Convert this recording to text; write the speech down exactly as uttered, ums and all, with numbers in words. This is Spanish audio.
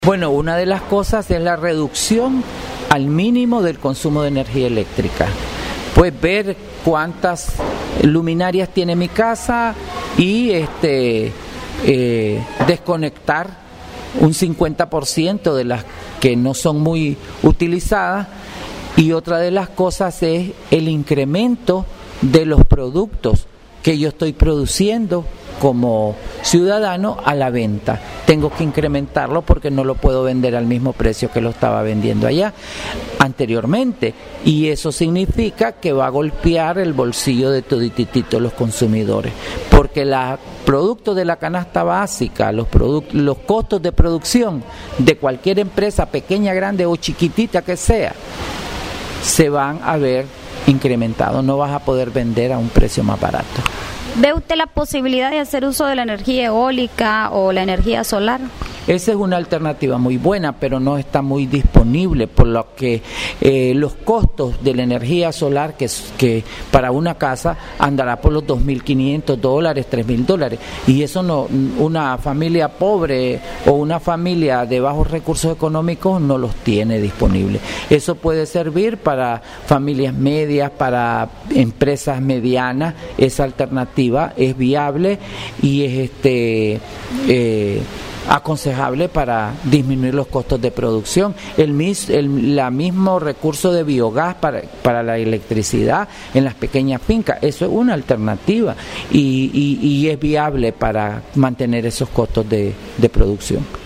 Bueno, una de las cosas es la reducción al mínimo del consumo de energía eléctrica. Pues ver cuántas luminarias tiene mi casa y este eh, desconectar un cincuenta por ciento de las que no son muy utilizadas. Y otra de las cosas es el incremento de los productos que yo estoy produciendo como ciudadano a la venta. Tengo que incrementarlo porque no lo puedo vender al mismo precio que lo estaba vendiendo allá anteriormente, y eso significa que va a golpear el bolsillo de todititito los consumidores, porque los productos de la canasta básica, los product- los costos de producción de cualquier empresa, pequeña, grande o chiquitita que sea, se van a ver incrementados. No vas a poder vender a un precio más barato. ¿Ve usted la posibilidad de hacer uso de la energía eólica o la energía solar? Esa es una alternativa muy buena, pero no está muy disponible, por lo que eh, los costos de la energía solar, que, que para una casa andará por los dos mil quinientos dólares, tres mil dólares, y eso no, una familia pobre o una familia de bajos recursos económicos no los tiene disponibles. Eso puede servir para familias medias, para empresas medianas. Esa alternativa es viable y es este eh, aconsejable para disminuir los costos de producción. El, mis, el la mismo recurso de biogás para, para la electricidad en las pequeñas fincas, eso es una alternativa y, y, y es viable para mantener esos costos de, de producción.